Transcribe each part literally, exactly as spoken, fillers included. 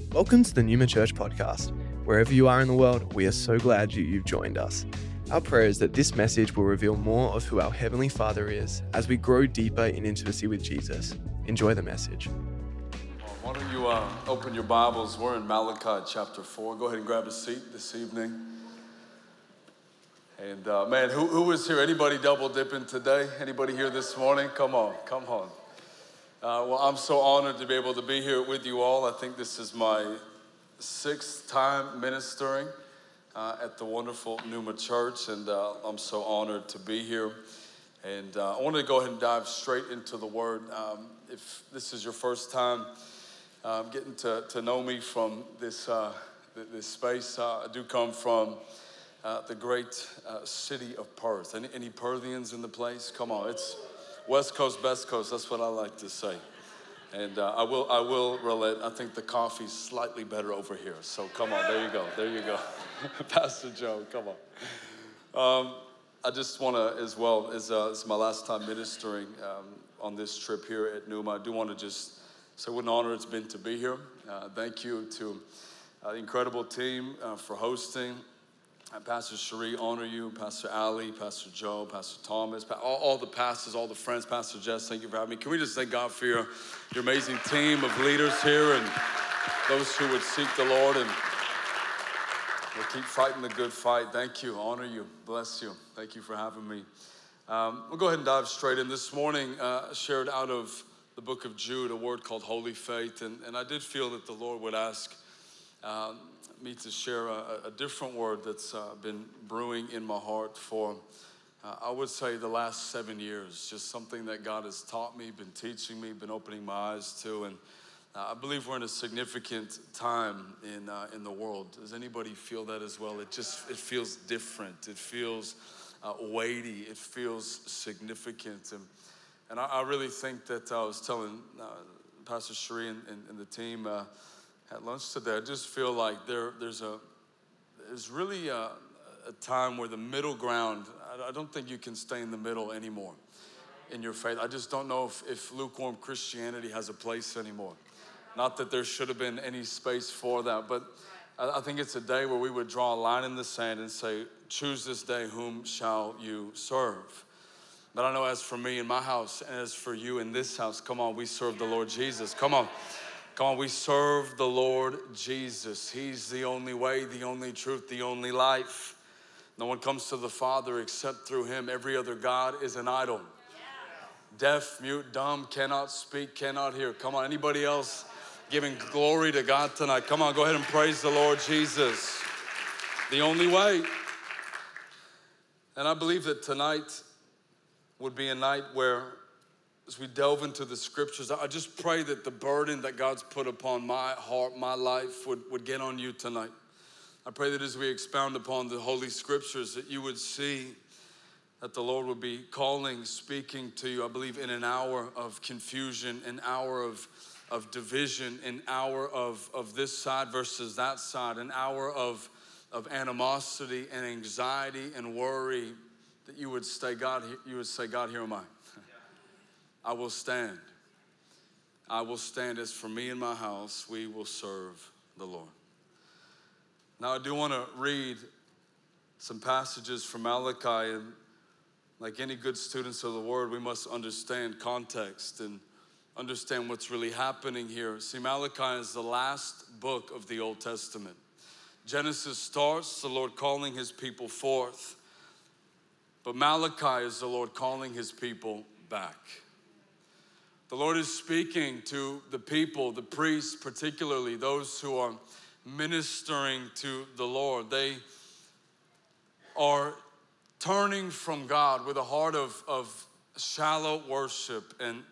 Welcome to the Numa Church podcast. Wherever you are in the world, we are so glad you, you've joined us. Our prayer is that this message will reveal more of who our Heavenly Father is as we grow deeper in intimacy with Jesus. Enjoy the message. Why don't you uh, open your Bibles? We're in Malachi chapter four. Go ahead and grab a seat this evening. And uh, man, who, who is here? Anybody double dipping today? Anybody here this morning? Come on, come on. Uh, well, I'm so honored to be able to be here with you all. I think this is my sixth time ministering uh, at the wonderful Numa Church, and uh, I'm so honored to be here. And uh, I want to go ahead and dive straight into the Word. Um, if this is your first time um, getting to, to know me from this uh, this space, uh, I do come from uh, the great uh, city of Perth. Any, any Perthians in the place? Come on, it's West Coast, best coast, that's what I like to say. And uh, I will I will relate, I think the coffee's slightly better over here. So come on, there you go, there you go. Pastor Joe, come on. Um, I just want to, as well, as uh, it's my last time ministering um, on this trip here at Numa, I do want to just say what an honor it's been to be here. Uh, thank you to uh, the incredible team uh, for hosting. Uh, Pastor Cherie, honor you. Pastor Ali, Pastor Joe, Pastor Thomas, all, all the pastors, all the friends. Pastor Jess, thank you for having me. Can we just thank God for your, your amazing team of leaders here and those who would seek the Lord and will keep fighting the good fight. Thank you, honor you, bless you. Thank you for having me. Um, we'll go ahead and dive straight in. This morning, uh, shared out of the book of Jude, a word called holy faith. And, and I did feel that the Lord would ask um, me to share a, a different word that's uh, been brewing in my heart for, uh, I would say, the last seven years. Just something that God has taught me, been teaching me, been opening my eyes to. And uh, I believe we're in a significant time in uh, in the world. Does anybody feel that as well? It just, it feels different. It feels uh, weighty. It feels significant. And, and I, I really think that I was telling uh, Pastor Cherie and, and, and the team, uh, at lunch today, I just feel like there, there's a, there's really a, a time where the middle ground, I, I don't think you can stay in the middle anymore in your faith. I just don't know if, if lukewarm Christianity has a place anymore. Not that there should have been any space for that, but I, I think it's a day where we would draw a line in the sand and say, choose this day, whom shall you serve? But I know as for me in my house, and as for you in this house, come on, we serve the Lord Jesus. Come on. Come on, we serve the Lord Jesus. He's the only way, the only truth, the only life. No one comes to the Father except through him. Every other God is an idol. Yeah. Deaf, mute, dumb, cannot speak, cannot hear. Come on, anybody else giving glory to God tonight? Come on, go ahead and praise the Lord Jesus. The only way. And I believe that tonight would be a night where, as we delve into the scriptures, I just pray that the burden that God's put upon my heart, my life, would, would get on you tonight. I pray that as we expound upon the Holy Scriptures, that you would see that the Lord would be calling, speaking to you, I believe, in an hour of confusion, an hour of, of division, an hour of, of this side versus that side, an hour of, of animosity and anxiety and worry, that you would say, God, you would say, God, here am I. I will stand. I will stand. As for me and my house, we will serve the Lord. Now, I do want to read some passages from Malachi, and like any good students of the Word, we must understand context and understand what's really happening here. See, Malachi is the last book of the Old Testament. Genesis starts, the Lord calling his people forth, but Malachi is the Lord calling his people back. The Lord is speaking to the people, the priests particularly, those who are ministering to the Lord. They are turning from God with a heart of, of shallow worship and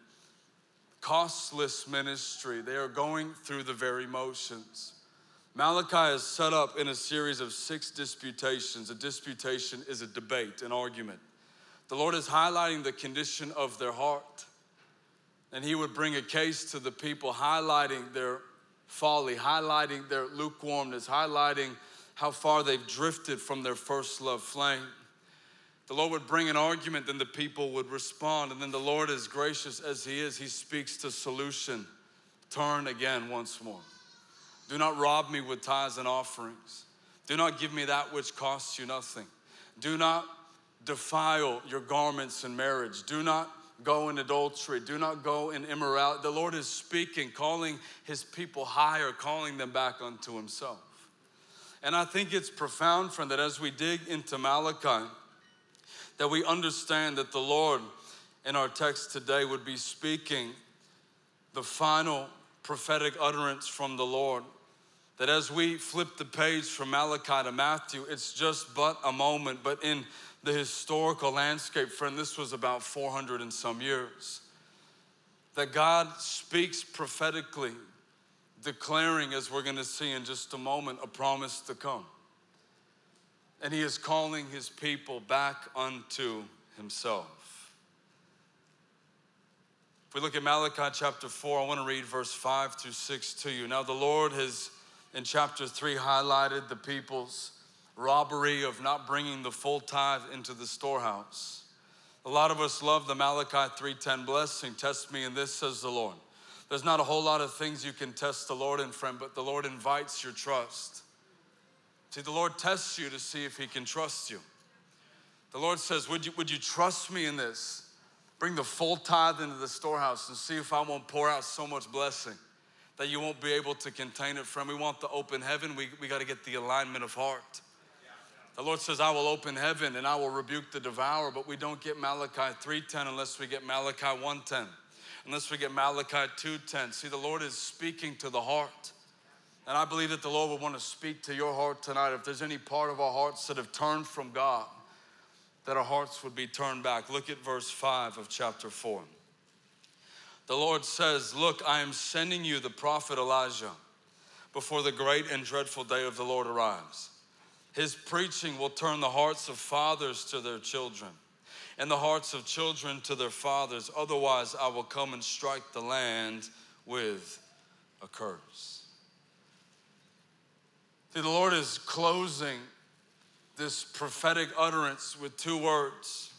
costless ministry. They are going through the very motions. Malachi is set up in a series of six disputations. A disputation is a debate, an argument. The Lord is highlighting the condition of their heart. And he would bring a case to the people, highlighting their folly, highlighting their lukewarmness, highlighting how far they've drifted from their first love flame. The Lord would bring an argument, then the people would respond. And then the Lord, as gracious as he is, he speaks to solution. Turn again once more. Do not rob me with tithes and offerings. Do not give me that which costs you nothing. Do not defile your garments in marriage. Do not go in adultery. Do not go in immorality. The Lord is speaking, calling his people higher, calling them back unto himself. And I think it's profound, friend, that as we dig into Malachi, that we understand that the Lord in our text today would be speaking the final prophetic utterance from the Lord. That as we flip the page from Malachi to Matthew, it's just but a moment, but in the historical landscape, friend, this was about four hundred and some years. That God speaks prophetically, declaring, as we're gonna see in just a moment, a promise to come. And he is calling his people back unto himself. If we look at Malachi chapter four, I wanna read verse five through six to you. Now the Lord has, in chapter three, highlighted the people's robbery of not bringing the full tithe into the storehouse. A lot of us love the Malachi three ten blessing. Test me in this, says the Lord. There's not a whole lot of things you can test the Lord in, friend, but the Lord invites your trust. See, the Lord tests you to see if he can trust you. The Lord says, would you, would you trust me in this? Bring the full tithe into the storehouse and see if I won't pour out so much blessing that you won't be able to contain it, friend. We want the open heaven. We, we got to get the alignment of heart. The Lord says, I will open heaven and I will rebuke the devourer, but we don't get Malachi three ten unless we get Malachi one ten, unless we get Malachi two ten. See, the Lord is speaking to the heart. And I believe that the Lord will want to speak to your heart tonight. If there's any part of our hearts that have turned from God, that our hearts would be turned back. Look at verse five of chapter four. The Lord says, look, I am sending you the prophet Elijah before the great and dreadful day of the Lord arrives. His preaching will turn the hearts of fathers to their children and the hearts of children to their fathers. Otherwise, I will come and strike the land with a curse. See, the Lord is closing this prophetic utterance with two words.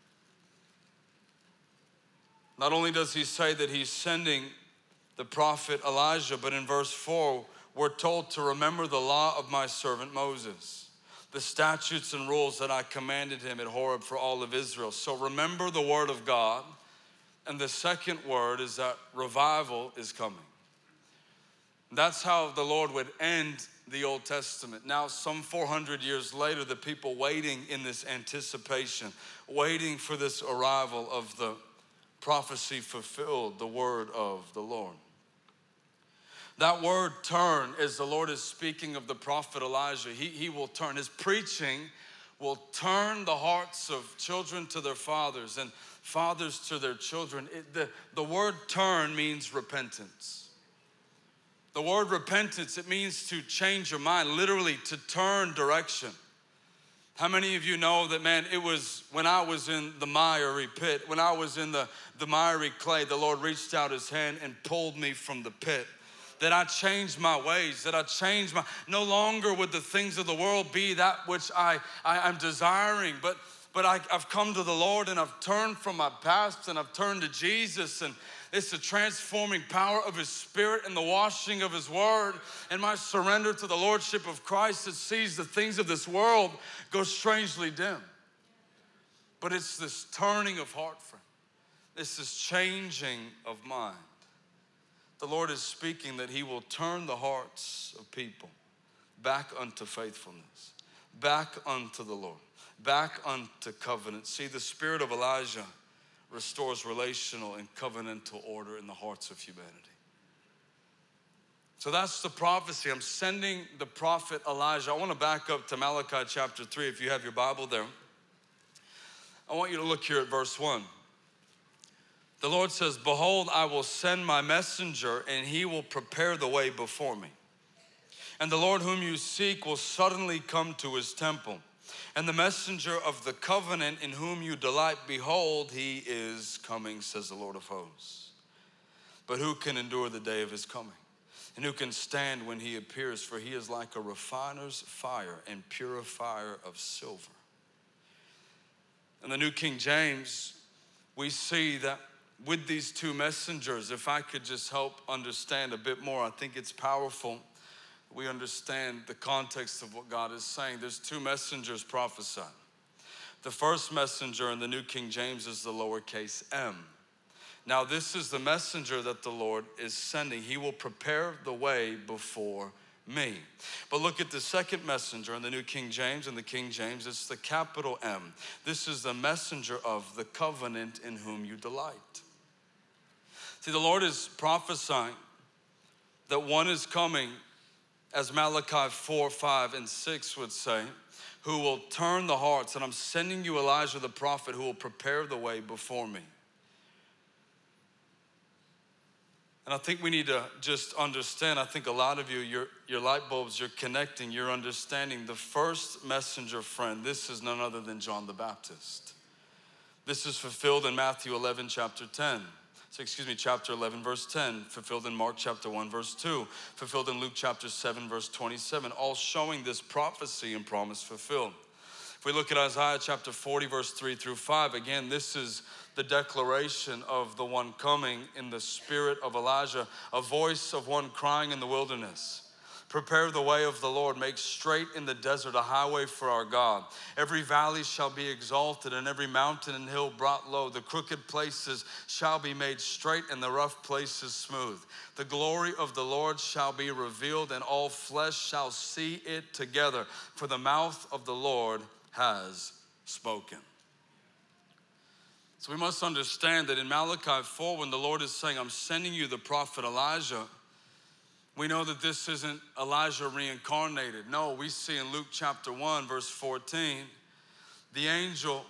Not only does he say that he's sending the prophet Elijah, but in verse four, we're told to remember the law of my servant Moses, the statutes and rules that I commanded him at Horeb for all of Israel. So remember the word of God. And the second word is that revival is coming. That's how the Lord would end the Old Testament. Now, some four hundred years later, the people waiting in this anticipation, waiting for this arrival of the prophecy fulfilled, the word of the Lord. That word turn, as the Lord is speaking of the prophet Elijah, he, he will turn. His preaching will turn the hearts of children to their fathers and fathers to their children. It, the, the word turn means repentance. The word repentance, it means to change your mind, literally to turn direction. How many of you know that, man, it was when I was in the miry pit, when I was in the, the miry clay, the Lord reached out his hand and pulled me from the pit. That I changed my ways, that I changed my, no longer would the things of the world be that which I, I, I'm desiring, but, but I, I've come to the Lord and I've turned from my past and I've turned to Jesus, and it's the transforming power of his Spirit and the washing of his word and my surrender to the Lordship of Christ that sees the things of this world go strangely dim. But it's this turning of heart, friend. It's this changing of mind. The Lord is speaking that he will turn the hearts of people back unto faithfulness, back unto the Lord, back unto covenant. See, the spirit of Elijah restores relational and covenantal order in the hearts of humanity. So that's the prophecy. I'm sending the prophet Elijah. I want to back up to Malachi chapter three if you have your Bible there. I want you to look here at verse one. The Lord says, behold, I will send my messenger and he will prepare the way before me. And the Lord whom you seek will suddenly come to his temple. And the messenger of the covenant in whom you delight, behold, he is coming, says the Lord of hosts. But who can endure the day of his coming? And who can stand when he appears? For he is like a refiner's fire and purifier of silver. In the New King James, we see that with these two messengers, if I could just help understand a bit more, I think it's powerful. we understand the context of what God is saying. There's two messengers prophesying. The first messenger in the New King James is the lowercase m. Now this is the messenger that the Lord is sending. He will prepare the way before me. But look at the second messenger in the New King James. In the King James, it's the capital M. This is the messenger of the covenant in whom you delight. See, the Lord is prophesying that one is coming, as Malachi four, five, and six would say, who will turn the hearts. And I'm sending you Elijah the prophet who will prepare the way before me. And I think we need to just understand, I think a lot of you, your, your light bulbs, you're connecting, you're understanding the first messenger friend. This is none other than John the Baptist. This is fulfilled in Matthew eleven, chapter ten. So excuse me, chapter eleven, verse ten, fulfilled in Mark chapter one, verse two, fulfilled in Luke chapter seven, verse twenty-seven, all showing this prophecy and promise fulfilled. If we look at Isaiah chapter forty, verse three through five, again, this is the declaration of the one coming in the spirit of Elijah, a voice of one crying in the wilderness. Prepare the way of the Lord, make straight in the desert a highway for our God. Every valley shall be exalted and every mountain and hill brought low. The crooked places shall be made straight and the rough places smooth. The glory of the Lord shall be revealed and all flesh shall see it together. For the mouth of the Lord has spoken. So we must understand that in Malachi four, when the Lord is saying, I'm sending you the prophet Elijah, we know that this isn't Elijah reincarnated. No, we see in Luke chapter one, verse fourteen, the angel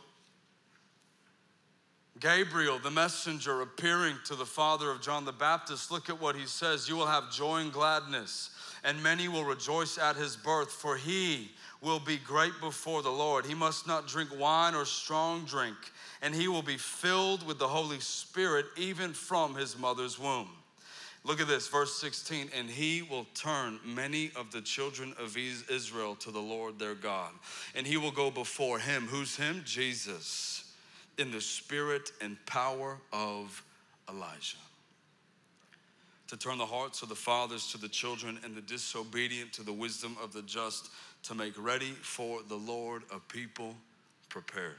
Gabriel, the messenger, appearing to the father of John the Baptist. Look at what he says. You will have joy and gladness, and many will rejoice at his birth, for he will be great before the Lord. He must not drink wine or strong drink, and he will be filled with the Holy Spirit even from his mother's womb. Look at this, verse sixteen, and he will turn many of the children of Israel to the Lord their God. And he will go before him. Who's him? Jesus, in the spirit and power of Elijah, to turn the hearts of the fathers to the children and the disobedient to the wisdom of the just, to make ready for the Lord a people prepared.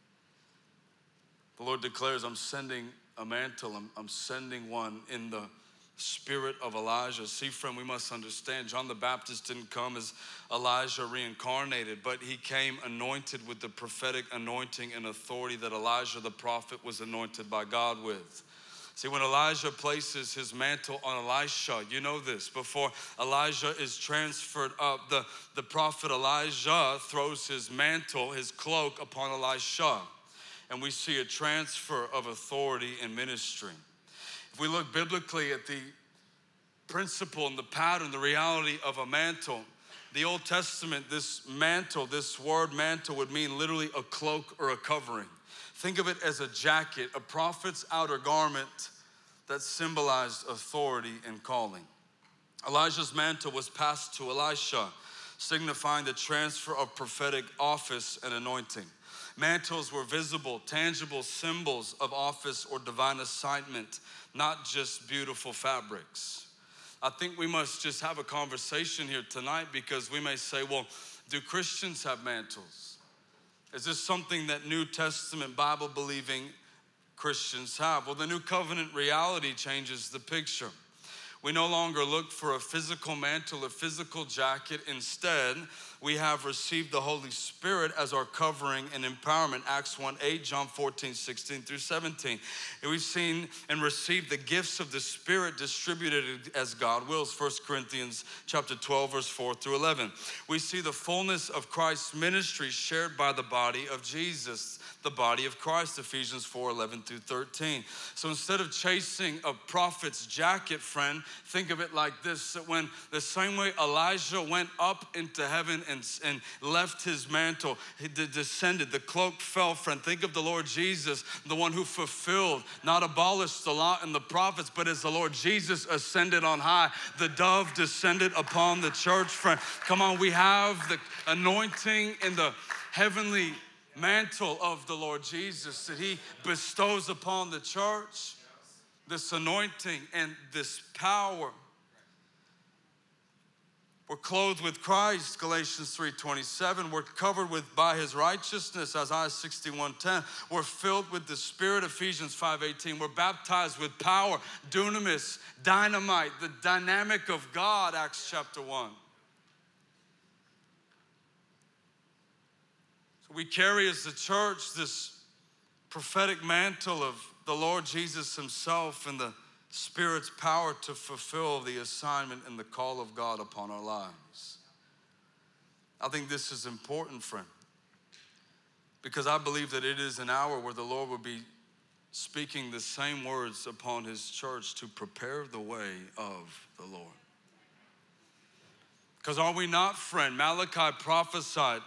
The Lord declares, I'm sending a mantle, I'm, I'm sending one in the spirit of Elijah. See, friend, we must understand, John the Baptist didn't come as Elijah reincarnated, but he came anointed with the prophetic anointing and authority that Elijah the prophet was anointed by God with. See, when Elijah places his mantle on Elisha, you know this, before Elijah is transferred up, the, the prophet Elijah throws his mantle, his cloak upon Elisha. And we see a transfer of authority and ministry. If we look biblically at the principle and the pattern, the reality of a mantle, the Old Testament, this mantle, this word mantle would mean literally a cloak or a covering. Think of it as a jacket, a prophet's outer garment that symbolized authority and calling. Elijah's mantle was passed to Elisha, signifying the transfer of prophetic office and anointing. Mantles were visible, tangible symbols of office or divine assignment, not just beautiful fabrics. I think we must just have a conversation here tonight, because we may say, well, do Christians have mantles? Is this something that New Testament Bible-believing Christians have? Well, the New Covenant reality changes the picture. We no longer look for a physical mantle, a physical jacket. Instead, we have received the Holy Spirit as our covering and empowerment. Acts one eight, John fourteen, sixteen through seventeen. And we've seen and received the gifts of the Spirit distributed as God wills. First Corinthians chapter twelve, verse four through eleven. We see the fullness of Christ's ministry shared by the body of Jesus, the body of Christ, Ephesians four, eleven through thirteen. So instead of chasing a prophet's jacket, friend, think of it like this, that when the same way Elijah went up into heaven and, and left his mantle, he descended, the cloak fell, friend. Think of the Lord Jesus, the one who fulfilled, not abolished the law and the prophets, but as the Lord Jesus ascended on high, the dove descended upon the church, friend. Come on, we have the anointing in the heavenly mantle of the Lord Jesus that he bestows upon the church, this anointing and this power. We're clothed with Christ, Galatians three twenty-seven. We're covered with by his righteousness, Isaiah sixty-one ten. We're filled with the Spirit, Ephesians five eighteen. We're baptized with power, dunamis, dynamite, the dynamic of God, Acts chapter one. So we carry as the church this prophetic mantle of the Lord Jesus himself and the Spirit's power to fulfill the assignment and the call of God upon our lives. I think this is important, friend, because I believe that it is an hour where the Lord will be speaking the same words upon his church to prepare the way of the Lord. Because are we not, friend? Malachi prophesied,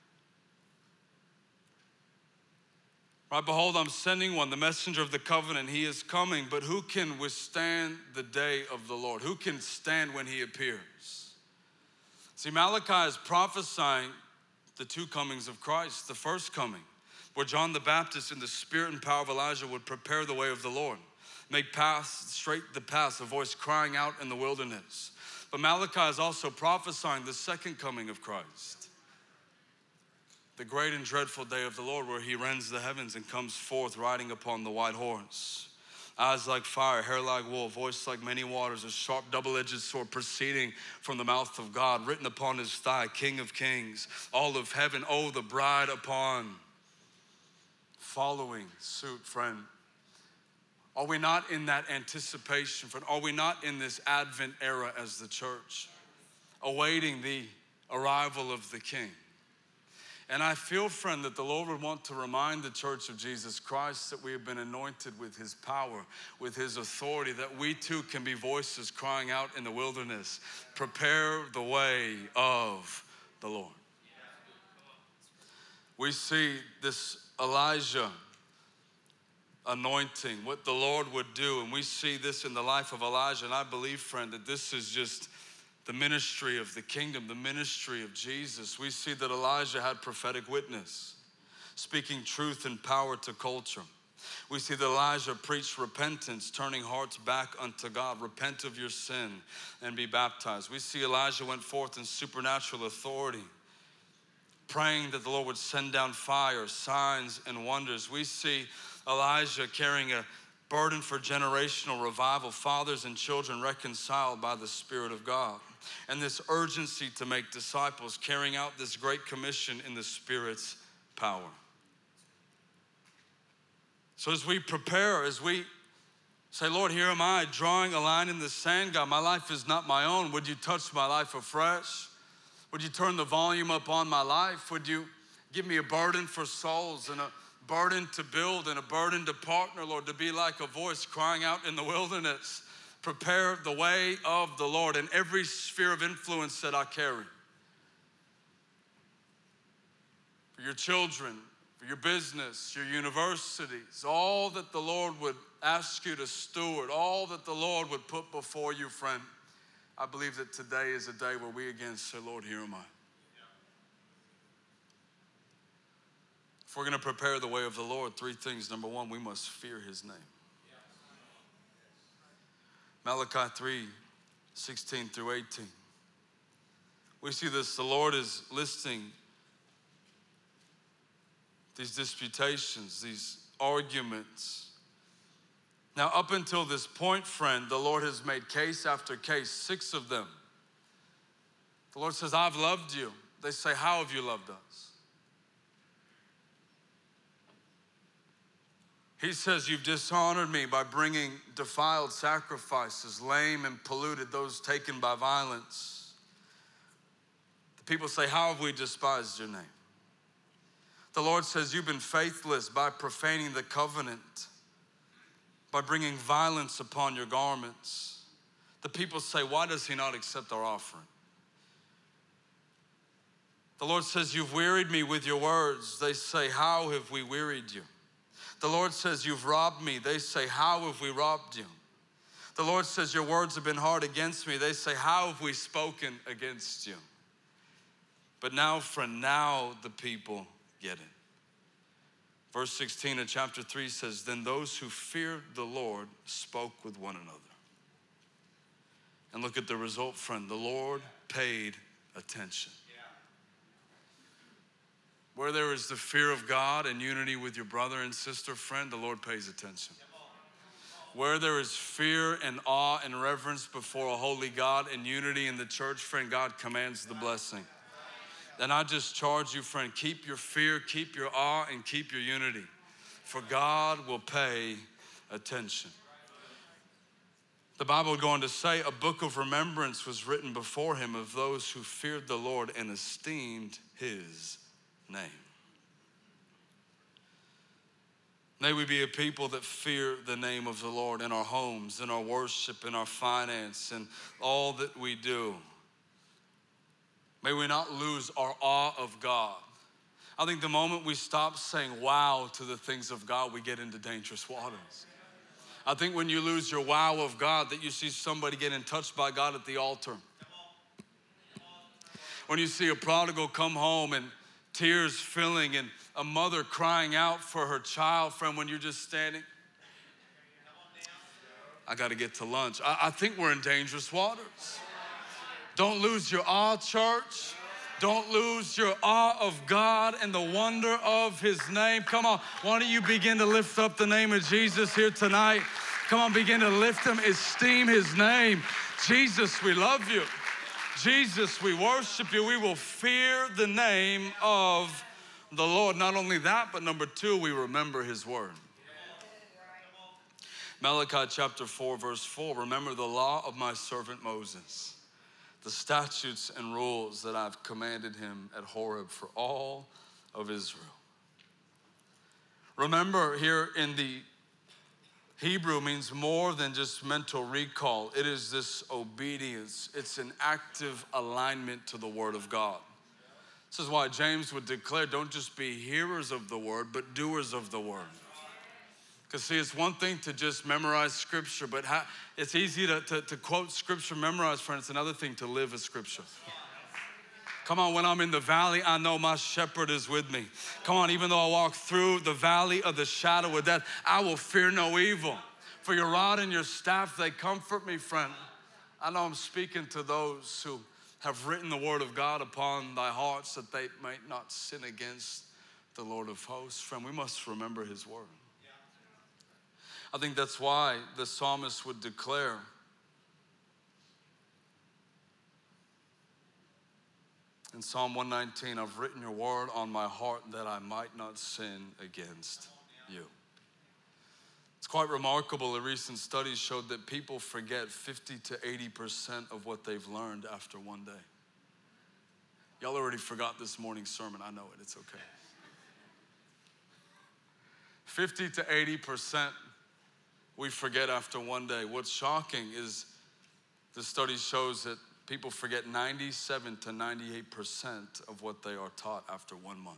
right, behold, I'm sending one, the messenger of the covenant. He is coming, but who can withstand the day of the Lord? Who can stand when he appears? See, Malachi is prophesying the two comings of Christ. The first coming, where John the Baptist in the spirit and power of Elijah would prepare the way of the Lord, make paths, straight the paths, a voice crying out in the wilderness. But Malachi is also prophesying the second coming of Christ, the great and dreadful day of the Lord, where he rends the heavens and comes forth riding upon the white horse. Eyes like fire, hair like wool, voice like many waters, a sharp double-edged sword proceeding from the mouth of God, written upon his thigh, King of kings, all of heaven, oh, the bride upon. Following suit, friend. Are we not in that anticipation, friend? Are we not in this Advent era as the church, awaiting the arrival of the King? And I feel, friend, that the Lord would want to remind the church of Jesus Christ that we have been anointed with his power, with his authority, that we too can be voices crying out in the wilderness, prepare the way of the Lord. We see this Elijah anointing, what the Lord would do, and we see this in the life of Elijah, and I believe, friend, that this is just the ministry of the kingdom, the ministry of Jesus. We see that Elijah had prophetic witness, speaking truth and power to culture. We see that Elijah preached repentance, turning hearts back unto God. Repent of your sin and be baptized. We see Elijah went forth in supernatural authority, praying that the Lord would send down fire, signs, and wonders. We see Elijah carrying a burden for generational revival, fathers and children reconciled by the Spirit of God, and this urgency to make disciples, carrying out this great commission in the Spirit's power. So as we prepare, as we say, Lord, here am I, drawing a line in the sand, God, my life is not my own. Would you touch my life afresh? Would you turn the volume up on my life? Would you give me a burden for souls and a burden to build and a burden to partner, Lord, to be like a voice crying out in the wilderness. Prepare the way of the Lord in every sphere of influence that I carry. For your children, for your business, your universities, all that the Lord would ask you to steward, all that the Lord would put before you, friend. I believe that today is a day where we again say, Lord, here am I. If we're gonna prepare the way of the Lord, three things. Number one, we must fear his name. Malachi three, sixteen through eighteen. We see this, the Lord is listing these disputations, these arguments. Now, up until this point, friend, the Lord has made case after case, six of them. The Lord says, I've loved you. They say, how have you loved us? He says, you've dishonored me by bringing defiled sacrifices, lame and polluted, those taken by violence. The people say, how have we despised your name? The Lord says, you've been faithless by profaning the covenant, by bringing violence upon your garments. The people say, why does he not accept our offering? The Lord says, you've wearied me with your words. They say, how have we wearied you? The Lord says, you've robbed me. They say, how have we robbed you? The Lord says, your words have been hard against me. They say, how have we spoken against you? But now, friend, now the people get it. Verse sixteen of chapter three says, then those who feared the Lord spoke with one another. And look at the result, friend. The Lord paid attention. Where there is the fear of God and unity with your brother and sister, friend, the Lord pays attention. Where there is fear and awe and reverence before a holy God and unity in the church, friend, God commands the blessing. And I just charge you, friend, keep your fear, keep your awe, and keep your unity. For God will pay attention. The Bible would go on to say a book of remembrance was written before him of those who feared the Lord and esteemed his name. May we be a people that fear the name of the Lord in our homes, in our worship, in our finance, and all that we do. May we not lose our awe of God. I think the moment we stop saying wow to the things of God, we get into dangerous waters. I think when you lose your wow of God, that you see somebody getting touched by God at the altar. When you see a prodigal come home and tears filling and a mother crying out for her child, friend, when you're just standing, I gotta get to lunch. I, I think we're in dangerous waters. Don't lose your awe, church. Don't lose your awe of God and the wonder of his name. Come on, why don't you begin to lift up the name of Jesus here tonight? Come on, begin to lift him, esteem his name. Jesus, we love you. Jesus, we worship you. We will fear the name of the Lord. Not only that, but number two, we remember his word. Malachi chapter four, verse four, remember the law of my servant Moses, the statutes and rules that I've commanded him at Horeb for all of Israel. Remember here in the Hebrew means more than just mental recall. It is this obedience. It's an active alignment to the word of God. This is why James would declare, don't just be hearers of the word, but doers of the word. Because see, it's one thing to just memorize scripture, but how, it's easy to, to, to quote scripture, memorize, friend. It's another thing to live a scripture. Come on, when I'm in the valley, I know my shepherd is with me. Come on, even though I walk through the valley of the shadow of death, I will fear no evil. For your rod and your staff, they comfort me, friend. I know I'm speaking to those who have written the word of God upon thy hearts that they might not sin against the Lord of hosts. Friend, we must remember his word. I think that's why the psalmist would declare, in Psalm one nineteen, I've written your word on my heart that I might not sin against you. It's quite remarkable. A recent study showed that people forget fifty to eighty percent of what they've learned after one day. Y'all already forgot this morning's sermon. I know it, it's okay. fifty to eighty percent we forget after one day. What's shocking is the study shows that people forget ninety-seven to ninety-eight percent of what they are taught after one month.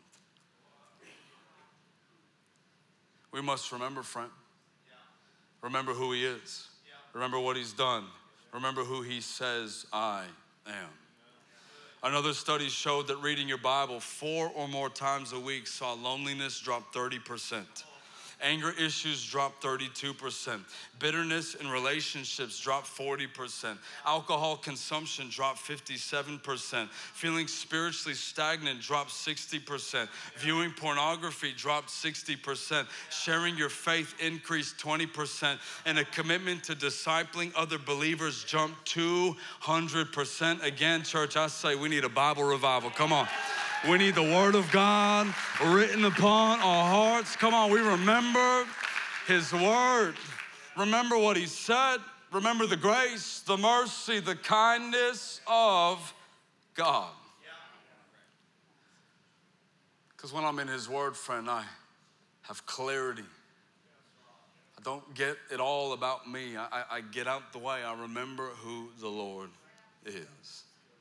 We must remember, friend. Remember who he is. Remember what he's done. Remember who he says I am. Another study showed that reading your Bible four or more times a week saw loneliness drop thirty percent. Anger issues dropped thirty-two percent. Bitterness in relationships dropped forty percent. Alcohol consumption dropped fifty-seven percent. Feeling spiritually stagnant dropped sixty percent. Viewing pornography dropped sixty percent. Sharing your faith increased twenty percent. And a commitment to discipling other believers jumped two hundred percent. Again, church, I say we need a Bible revival. Come on. We need the word of God written upon our hearts. Come on, we remember his word. Remember what he said. Remember the grace, the mercy, the kindness of God. Because when I'm in his word, friend, I have clarity. I don't get it all about me. I, I get out the way. I remember who the Lord is.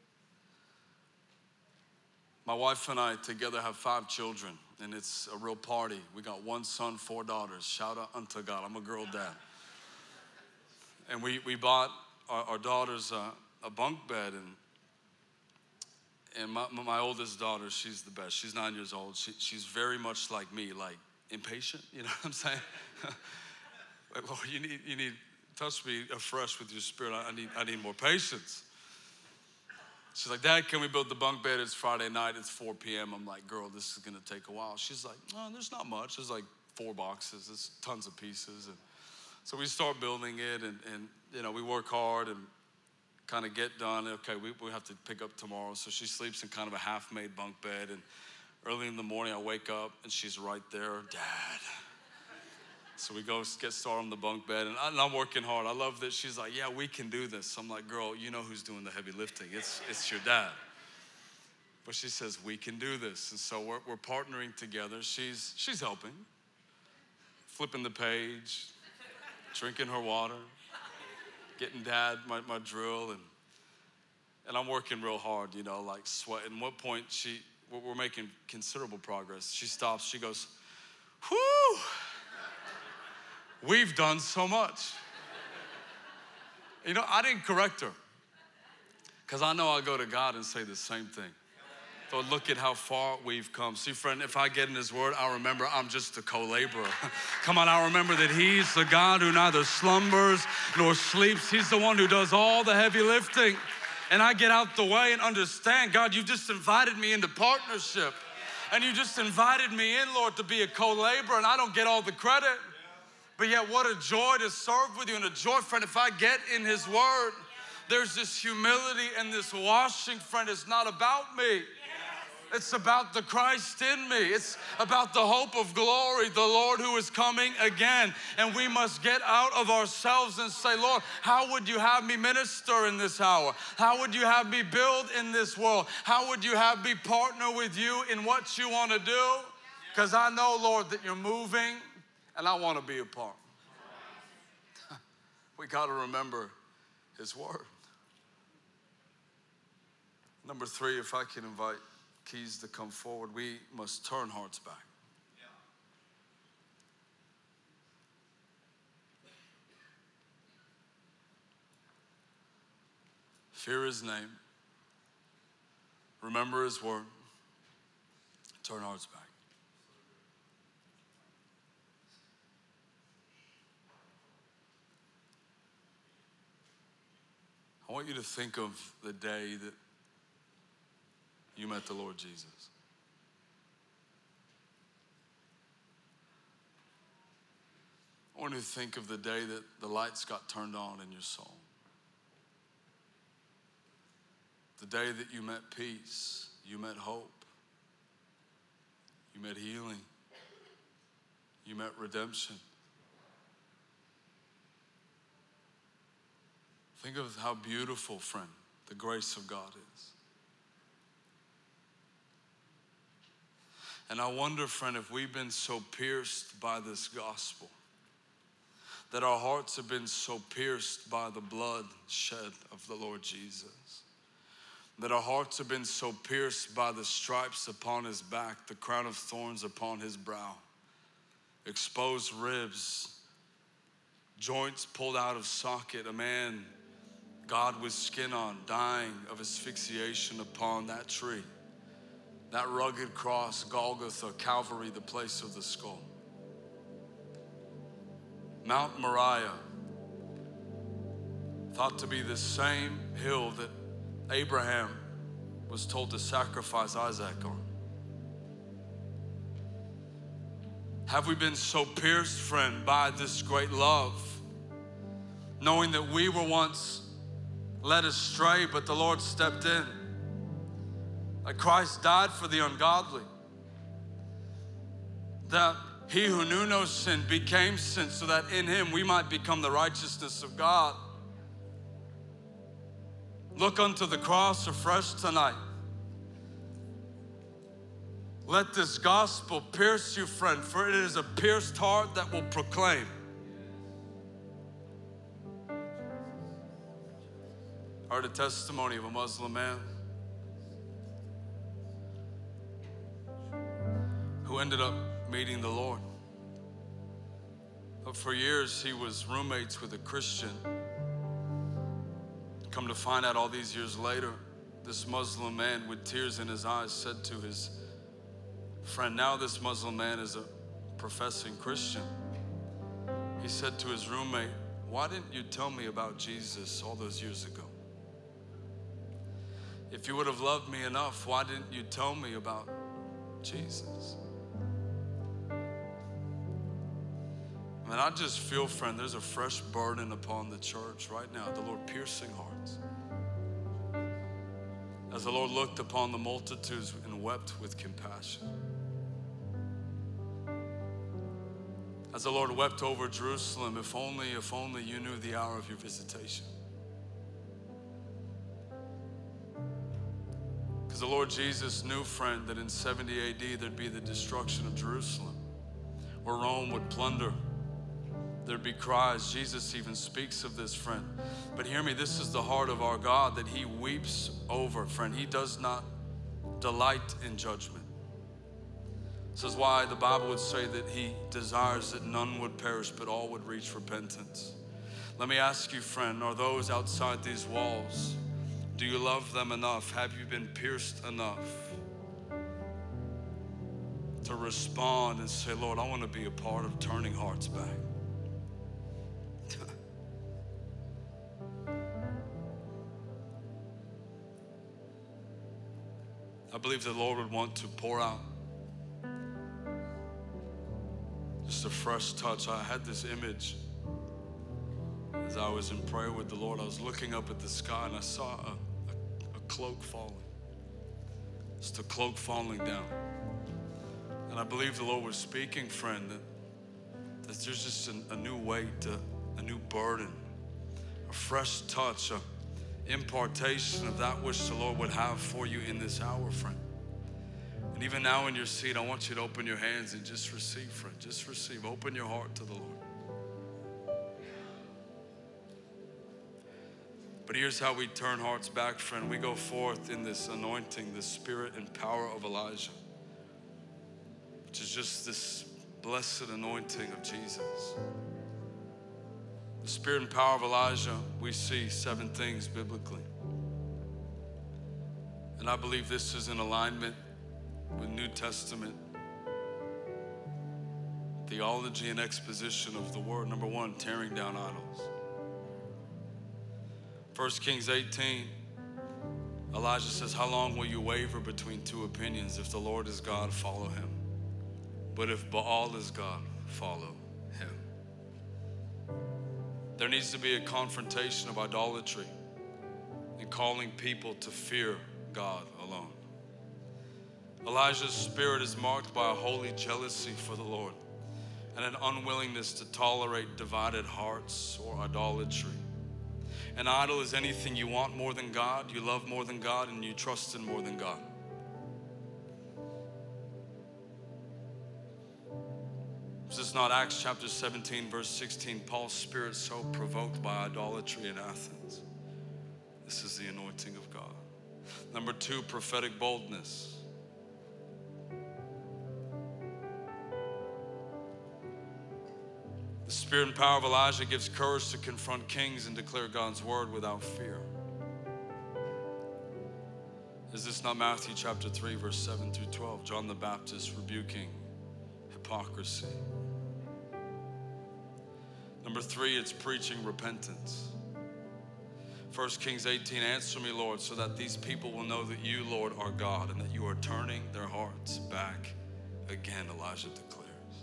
My wife and I together have five children, and it's a real party. We got one son, four daughters. Shout out unto God. I'm a girl dad. And we, we bought our, our daughters a, a bunk bed, and and my, my oldest daughter, she's the best. She's nine years old. She, she's very much like me, like impatient, you know what I'm saying? Like, Lord, you need, you need touch me afresh with your spirit. I need, I need more patience. She's like, Dad, can we build the bunk bed? It's Friday night, it's four p.m. I'm like, girl, this is gonna take a while. She's like, no, there's not much. There's like four boxes, there's tons of pieces. And so we start building it, and, and you know, we work hard and kind of get done. Okay, we, we have to pick up tomorrow. So she sleeps in kind of a half-made bunk bed, and early in the morning I wake up and she's right there, Dad. So we go get started on the bunk bed, and, I, and I'm working hard. I love that she's like, yeah, we can do this. I'm like, girl, you know who's doing the heavy lifting. It's, it's your dad. But she says, we can do this. And so we're, we're partnering together. She's, she's helping, flipping the page, drinking her water, getting Dad my, my drill, and, and I'm working real hard, you know, like sweating. At one point, she, we're making considerable progress. She stops, she goes, whew. We've done so much. You know, I didn't correct her because I know I'll go to God and say the same thing. So look at how far we've come. See, friend, if I get in his word, I remember I'm just a co-laborer. Come on, I remember that he's the God who neither slumbers nor sleeps. He's the one who does all the heavy lifting. And I get out the way and understand, God, you've just invited me into partnership. And you just invited me in, Lord, to be a co-laborer, and I don't get all the credit. But yet what a joy to serve with you, and a joy, friend, if I get in his word, there's this humility and this washing, friend. It's not about me. It's about the Christ in me. It's about the hope of glory, the Lord who is coming again. And we must get out of ourselves and say, Lord, how would you have me minister in this hour? How would you have me build in this world? How would you have me partner with you in what you want to do? Because I know, Lord, that you're moving, and I want to be a part. We got to remember his word. Number three, if I can invite Keys to come forward, we must turn hearts back. Fear his name. Remember his word. Turn hearts back. I want you to think of the day that you met the Lord Jesus. I want you to think of the day that the lights got turned on in your soul. The day that you met peace, you met hope, you met healing, you met redemption. Think of how beautiful, friend, the grace of God is. And I wonder, friend, if we've been so pierced by this gospel, that our hearts have been so pierced by the blood shed of the Lord Jesus, that our hearts have been so pierced by the stripes upon his back, the crown of thorns upon his brow, exposed ribs, joints pulled out of socket, a man God with skin on, dying of asphyxiation upon that tree. That rugged cross, Golgotha, Calvary, the place of the skull. Mount Moriah, thought to be the same hill that Abraham was told to sacrifice Isaac on. Have we been so pierced, friend, by this great love, knowing that we were once led astray, but the Lord stepped in? That Christ died for the ungodly. That he who knew no sin became sin so that in him we might become the righteousness of God. Look unto the cross afresh tonight. Let this gospel pierce you, friend, for it is a pierced heart that will proclaim. I heard a testimony of a Muslim man who ended up meeting the Lord. But for years he was roommates with a Christian. Come to find out all these years later, this Muslim man with tears in his eyes said to his friend, now this Muslim man is a professing Christian. He said to his roommate, why didn't you tell me about Jesus all those years ago? If you would have loved me enough, why didn't you tell me about Jesus? I mean, I just feel, friend, there's a fresh burden upon the church right now, the Lord piercing hearts. As the Lord looked upon the multitudes and wept with compassion. As the Lord wept over Jerusalem, if only, if only you knew the hour of your visitation. Because the Lord Jesus knew, friend, that in seventy A D there'd be the destruction of Jerusalem, where Rome would plunder. There'd be cries. Jesus even speaks of this, friend. But hear me, this is the heart of our God, that he weeps over, friend. He does not delight in judgment. This is why the Bible would say that he desires that none would perish, but all would reach repentance. Let me ask you, friend, are those outside these walls, do you love them enough? Have you been pierced enough to respond and say, Lord, I want to be a part of turning hearts back? I believe the Lord would want to pour out just a fresh touch. I had this image as I was in prayer with the Lord. I was looking up at the sky and I saw a, a, a cloak falling. Just a cloak falling down. And I believe the Lord was speaking, friend, that, that there's just a, a new weight, a, a new burden, a fresh touch, a impartation of that which the Lord would have for you in this hour, friend. And even now in your seat, I want you to open your hands and just receive, friend. Just receive. Open your heart to the Lord. But here's how we turn hearts back, friend. We go forth in this anointing, the spirit and power of Elijah, which is just this blessed anointing of Jesus. The spirit and power of Elijah, we see seven things biblically. And I believe this is in alignment with New Testament theology and exposition of the word. Number one, tearing down idols. First Kings eighteen, Elijah says, how long will you waver between two opinions? If the Lord is God, follow him. But if Baal is God, follow him. There needs to be a confrontation of idolatry and calling people to fear God alone. Elijah's spirit is marked by a holy jealousy for the Lord and an unwillingness to tolerate divided hearts or idolatry. An idol is anything you want more than God, you love more than God, and you trust in more than God. This is not Acts chapter seventeen, verse sixteen. Paul's spirit so provoked by idolatry in Athens. This is the anointing of God. Number two, prophetic boldness. The spirit and power of Elijah gives courage to confront kings and declare God's word without fear. Is this not Matthew chapter three, verse seven through twelve? John the Baptist rebuking hypocrisy. Number three, it's preaching repentance. First Kings eighteen, answer me, Lord, so that these people will know that you, Lord, are God and that you are turning their hearts back again, Elijah declares.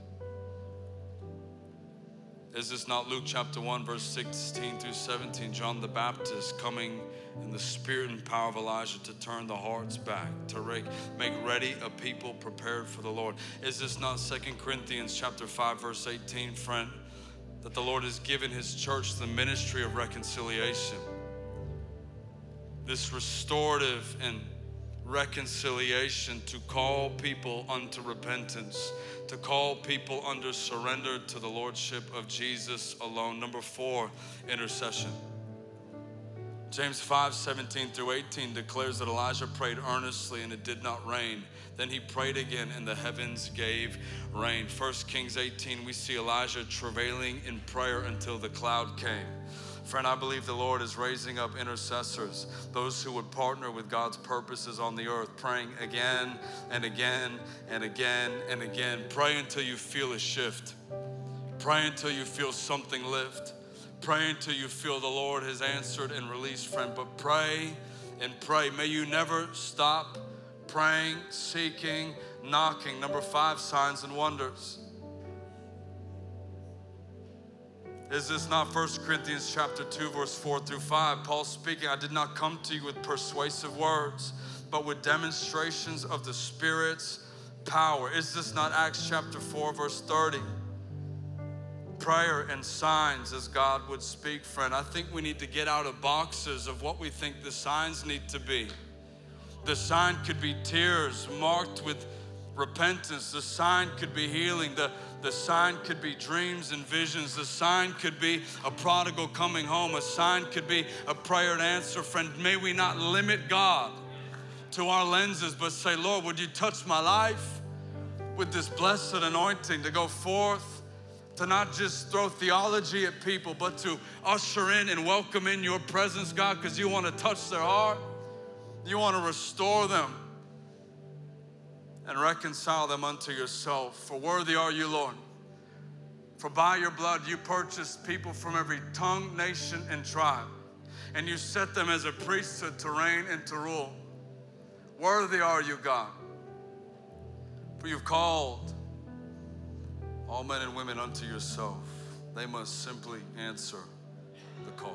Is this not Luke chapter one, verse sixteen through seventeen? John the Baptist coming in the spirit and power of Elijah to turn the hearts back, to make ready a people prepared for the Lord. Is this not Second Corinthians chapter five, verse eighteen, friend? That the Lord has given his church the ministry of reconciliation. This restorative and reconciliation to call people unto repentance, to call people under surrender to the lordship of Jesus alone. Number four, intercession. James five, seventeen through eighteen declares that Elijah prayed earnestly and it did not rain. Then he prayed again and the heavens gave rain. First Kings eighteen, we see Elijah travailing in prayer until the cloud came. Friend, I believe the Lord is raising up intercessors, those who would partner with God's purposes on the earth, praying again and again and again and again. Pray until you feel a shift. Pray until you feel something lift. Pray until you feel the Lord has answered and released, friend. But pray and pray. May you never stop praying, seeking, knocking. Number five, signs and wonders. Is this not First Corinthians chapter two, verse four through five? Paul speaking, I did not come to you with persuasive words, but with demonstrations of the Spirit's power. Is this not Acts chapter four, verse thirty? Prayer and signs as God would speak, friend. I think we need to get out of boxes of what we think the signs need to be. The sign could be tears marked with repentance. The sign could be healing. The, the sign could be dreams and visions. The sign could be a prodigal coming home. A sign could be a prayer and answer, friend. May we not limit God to our lenses, but say, Lord, would you touch my life with this blessed anointing to go forth, to not just throw theology at people, but to usher in and welcome in your presence, God, because you want to touch their heart. You want to restore them and reconcile them unto yourself. For worthy are you, Lord. For by your blood you purchased people from every tongue, nation, and tribe, and you set them as a priesthood to reign and to rule. Worthy are you, God, for you've called all men and women unto yourself. They must simply answer the call.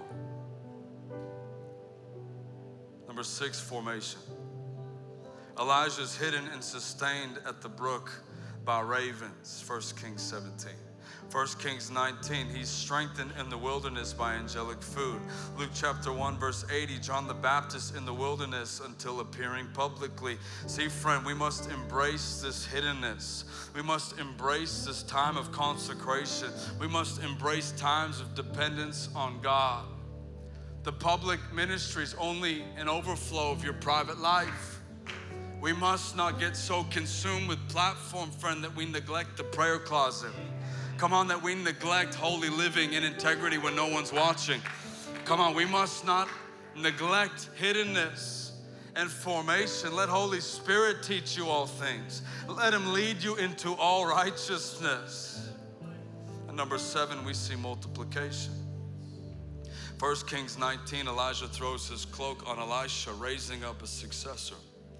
Number six, formation. Elijah's hidden and sustained at the brook by ravens, First Kings seventeen. First Kings nineteen, he's strengthened in the wilderness by angelic food. Luke chapter one, verse eighty, John the Baptist in the wilderness until appearing publicly. See, friend, we must embrace this hiddenness. We must embrace this time of consecration. We must embrace times of dependence on God. The public ministry is only an overflow of your private life. We must not get so consumed with platform, friend, that we neglect the prayer closet. Come on, that we neglect holy living and integrity when no one's watching. Come on, we must not neglect hiddenness and formation. Let Holy Spirit teach you all things. Let Him lead you into all righteousness. And number seven, we see multiplication. First Kings nineteen, Elijah throws his cloak on Elisha, raising up a successor.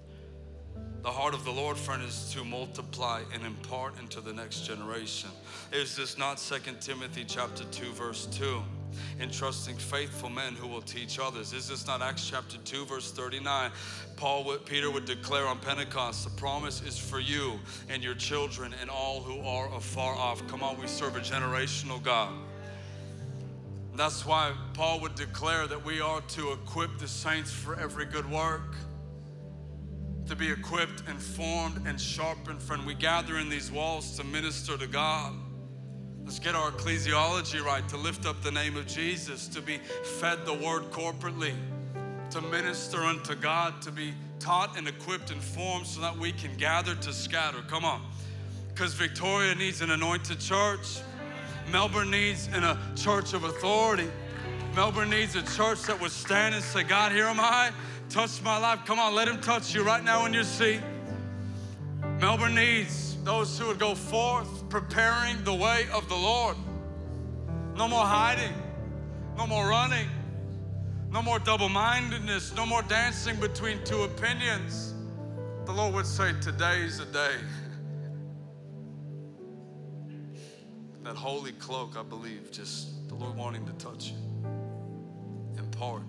The heart of the Lord, friend, is to multiply and impart into the next generation. Is this not Second Timothy chapter two, verse two? Entrusting faithful men who will teach others. Is this not Acts chapter two, verse thirty-nine? Paul would, Peter would declare on Pentecost, the promise is for you and your children and all who are afar off. Come on, we serve a generational God. That's why Paul would declare that we are to equip the saints for every good work. To be equipped and formed and sharpened, friend. We gather in these walls to minister to God. Let's get our ecclesiology right, to lift up the name of Jesus, to be fed the word corporately, to minister unto God, to be taught and equipped and formed so that we can gather to scatter. Come on. Because Victoria needs an anointed church. Melbourne needs in a church of authority. Melbourne needs a church that would stand and say, God, here am I. Touch my life. Come on, let Him touch you right now in your seat. Melbourne needs those who would go forth preparing the way of the Lord. No more hiding, no more running, no more double-mindedness, no more dancing between two opinions. The Lord would say, today's a day. That holy cloak, I believe, just the Lord wanting to touch you, impart.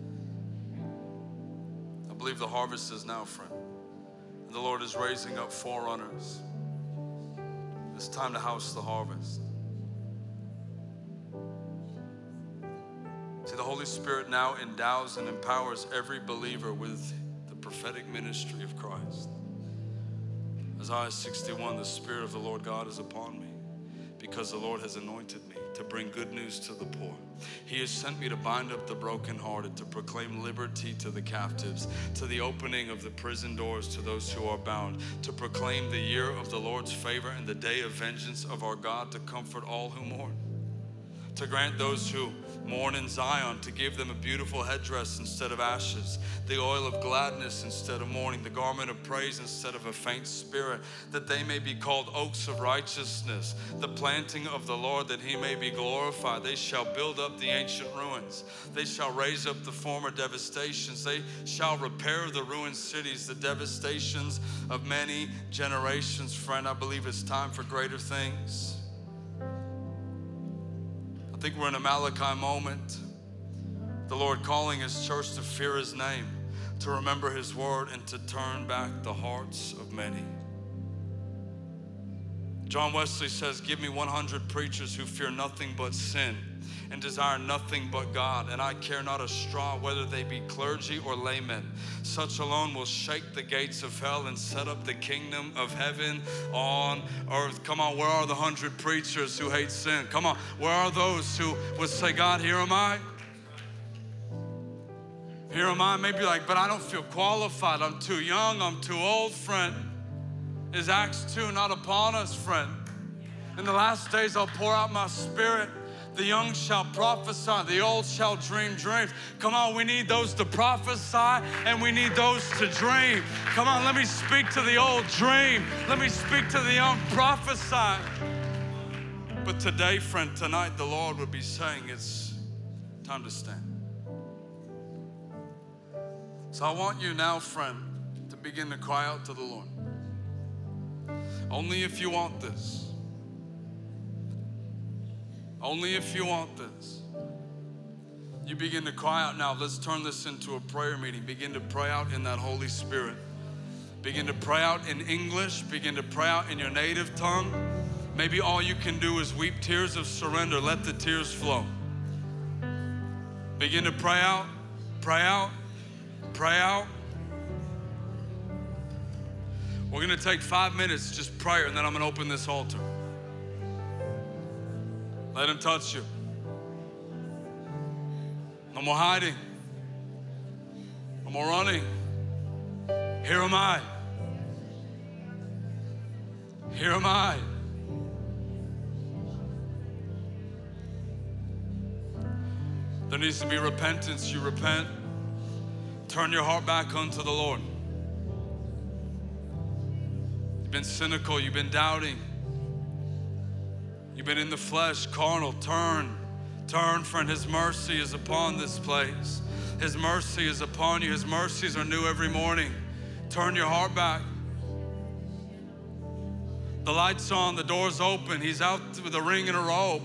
I believe the harvest is now, friend. And the Lord is raising up forerunners. It's time to house the harvest. See, the Holy Spirit now endows and empowers every believer with the prophetic ministry of Christ. Isaiah sixty-one, the Spirit of the Lord God is upon me, because the Lord has anointed me to bring good news to the poor. He has sent me to bind up the brokenhearted, to proclaim liberty to the captives, to the opening of the prison doors to those who are bound, to proclaim the year of the Lord's favor and the day of vengeance of our God, to comfort all who mourn, to grant those who mourn in Zion, to give them a beautiful headdress instead of ashes, the oil of gladness instead of mourning, the garment of praise instead of a faint spirit, that they may be called oaks of righteousness, the planting of the Lord, that he may be glorified. They shall build up the ancient ruins. They shall raise up the former devastations. They shall repair the ruined cities, the devastations of many generations. Friend, I believe it's time for greater things. I think we're in a Malachi moment. The Lord calling his church to fear his name, to remember his word, and to turn back the hearts of many. John Wesley says, give me one hundred preachers who fear nothing but sin and desire nothing but God, and I care not a straw whether they be clergy or laymen. Such alone will shake the gates of hell and set up the kingdom of heaven on earth. Come on, where are the hundred preachers who hate sin? Come on, where are those who would say, God, here am I? Here am I. Maybe like, but I don't feel qualified. I'm too young, I'm too old, friend. Is Acts two not upon us, friend? In the last days I'll pour out my spirit. The young shall prophesy, the old shall dream dreams. Come on, we need those to prophesy and we need those to dream. Come on, let me speak to the old dream. Let me speak to the young prophesy. But today, friend, tonight, the Lord would be saying it's time to stand. So I want you now, friend, to begin to cry out to the Lord. Only if you want this. Only if you want this. You begin to cry out now. Let's turn this into a prayer meeting. Begin to pray out in that Holy Spirit. Begin to pray out in English. Begin to pray out in your native tongue. Maybe all you can do is weep tears of surrender. Let the tears flow. Begin to pray out, pray out, pray out. We're gonna take five minutes, just prayer, and then I'm gonna open this altar. Let him touch you. No more hiding. No more running. Here am I. Here am I. There needs to be repentance. You repent. Turn your heart back unto the Lord. You've been cynical. You've been doubting. You've been in the flesh, carnal. Turn, turn, friend. His mercy is upon this place. His mercy is upon you. His mercies are new every morning. Turn your heart back. The light's on, the door's open. He's out with a ring and a robe.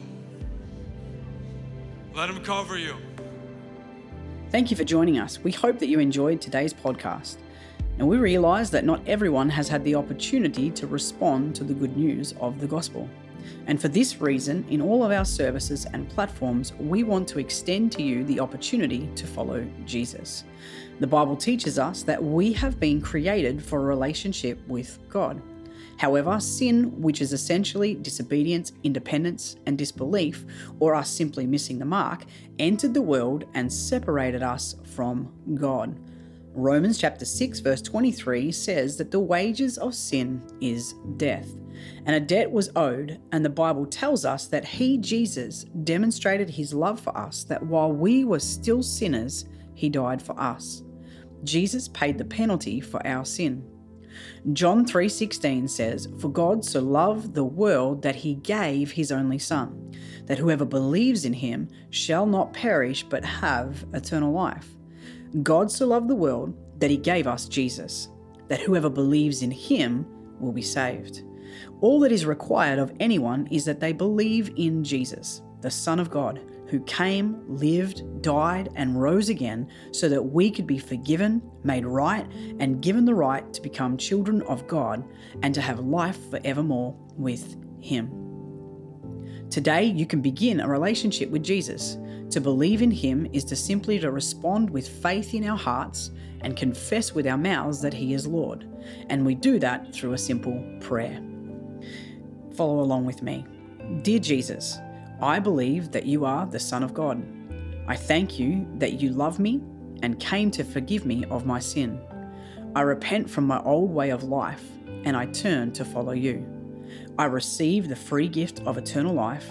Let him cover you. Thank you for joining us. We hope that you enjoyed today's podcast. And we realize that not everyone has had the opportunity to respond to the good news of the gospel. And for this reason, in all of our services and platforms, we want to extend to you the opportunity to follow Jesus. The Bible teaches us that we have been created for a relationship with God. However, sin, which is essentially disobedience, independence, and disbelief, or us simply missing the mark, entered the world and separated us from God. Romans chapter six verse twenty-three says that the wages of sin is death. And a debt was owed, and the Bible tells us that he, Jesus, demonstrated his love for us, that while we were still sinners, he died for us. Jesus paid the penalty for our sin. John three sixteen says, "For God so loved the world that he gave his only Son, that whoever believes in him shall not perish but have eternal life." God so loved the world that he gave us Jesus, that whoever believes in him will be saved. All that is required of anyone is that they believe in Jesus, the Son of God, who came, lived, died, and rose again so that we could be forgiven, made right, and given the right to become children of God and to have life forevermore with him. Today, you can begin a relationship with Jesus. To believe in him is to simply to respond with faith in our hearts and confess with our mouths that he is Lord. And we do that through a simple prayer. Follow along with me. Dear Jesus, I believe that you are the Son of God. I thank you that you love me and came to forgive me of my sin. I repent from my old way of life and I turn to follow you. I receive the free gift of eternal life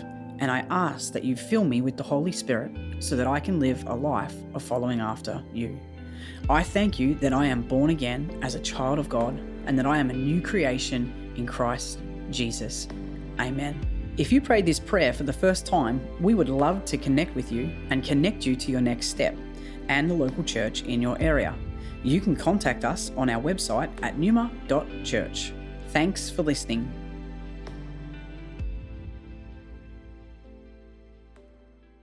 and I ask that you fill me with the Holy Spirit so that I can live a life of following after you. I thank you that I am born again as a child of God and that I am a new creation in Christ Jesus. Amen. If you prayed this prayer for the first time, we would love to connect with you and connect you to your next step and the local church in your area. You can contact us on our website at numa dot church. Thanks for listening.